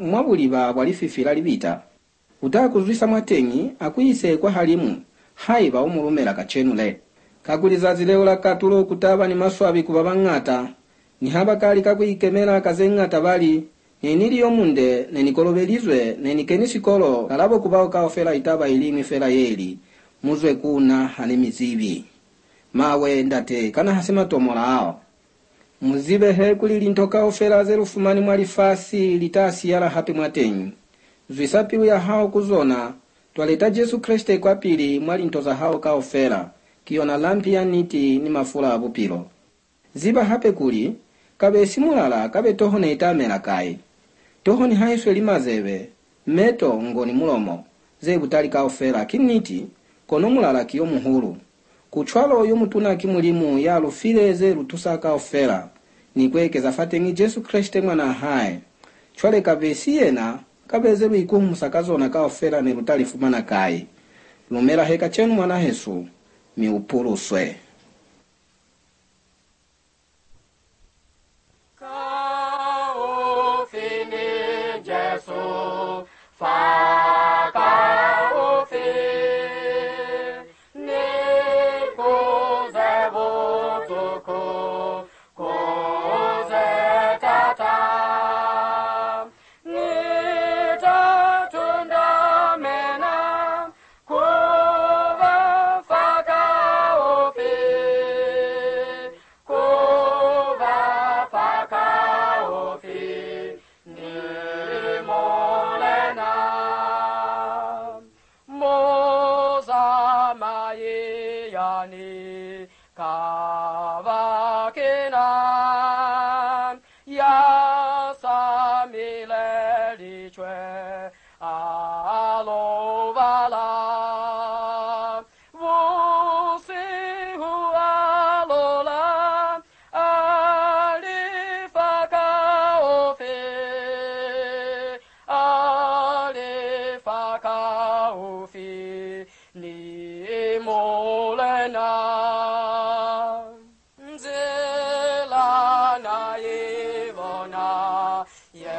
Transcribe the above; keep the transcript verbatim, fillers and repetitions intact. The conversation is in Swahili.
mwabuliba bwalififila libita. Utakuzwisa mwatengi akuyise kwa halimu haiba umulumela kachenule. Kakuliza zileula katulo kutaba ni maswabi kubabangata. Ni haba kali kakuyikemela kazengata bali. Nenili yomunde nenikolobelizwe nenikenisikolo kalabo kubao kaofela itaba ilimi fela yeli. Muzwe kuna hanemizibi. Mawe ndate kana hasema tomola hao. Muzibe he kulili ntoka ofela zerufumani mwalifasi litasi yala hapi mwatenyi. Zwisapi uya hao kuzona, tualeta Jesu Kriste kwa pili mwali ntoza hao ka ofela, kiona lampi ya niti ni mafula abupilo. Ziba hape kuli, kabe simulala kabe toho ne itamela kai. Toho ni haiswe limazebe, meto ngoni mulomo, zebu tali ka ofela kiniti, kono mulala kiyo muhulu. Kuchwalo yumutuna kimulimu ya lufile zeru tusaka ofela, ni kwekeza fatengi Jesu Kriste mwana hae. Chwale kabe siyena, kabe zeru ikumu musakazo na ka ofela ni rutali fumana kai. Lumela heka chenu mwana Yesu, mi upuru swe. Yeah.